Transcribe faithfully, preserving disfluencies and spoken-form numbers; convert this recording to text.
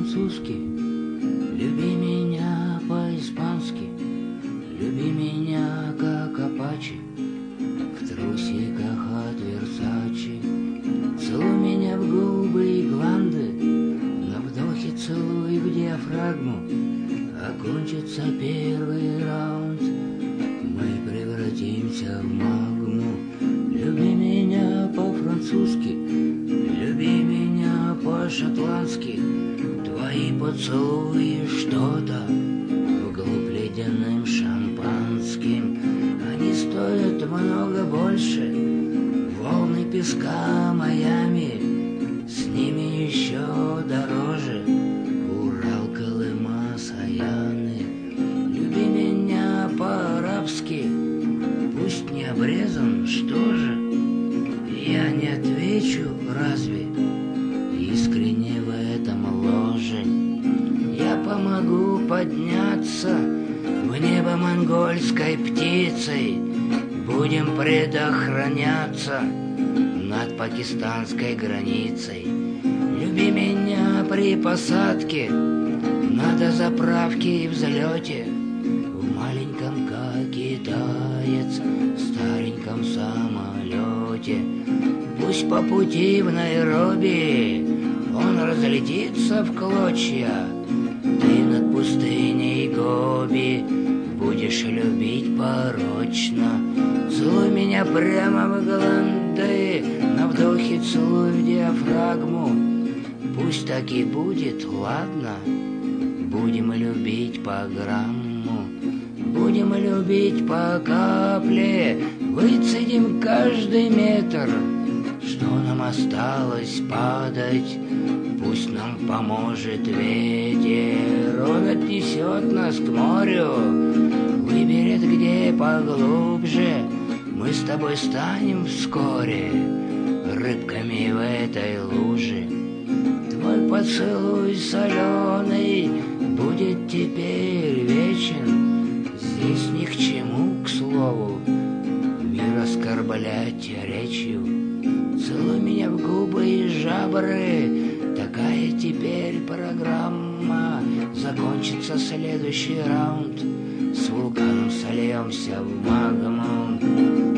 по-французски, люби меня по-испански, люби меня как Апачи, в трусиках от Версачи. Целуй меня в губы и гланды, на вдохе целуй в диафрагму. Окончится первый раунд, мы превратимся в магму. Люби меня по-французски, люби меня по-шотландски. Твои поцелуи что-то вглубь ледяным шампанским. Они стоят много больше волны песка Майами, с ними еще дороже Урал, Колыма, Саяны. Люби меня по-арабски, пусть не обрезан, что же? Я не отвечу, разве? Искренне в этом ложе. Я помогу подняться в небо монгольской птицей. Будем предохраняться над пакистанской границей. Люби меня при посадке на дозаправке и взлете, в маленьком, как китаец, стареньком самолете. Пусть по пути в Найроби он разлетится в клочья, ты над пустыней Гоби будешь любить порочно. Целуй меня прямо в гланды, на вдохе целуй в диафрагму. Пусть так и будет, ладно, будем любить по грамму. Будем любить по капле, выцедим каждый метр. Что нам осталось падать, пусть нам поможет ветер. Он отнесет нас к морю, выберет где поглубже. Мы с тобой станем вскоре рыбками в этой луже. Твой поцелуй соленый будет теперь вечен. Здесь ни к чему, к слову, мир оскорблять речью. Целуй меня в губы и жабры, такая теперь программа. Закончится следующий раунд, с вулканом сольемся в магму.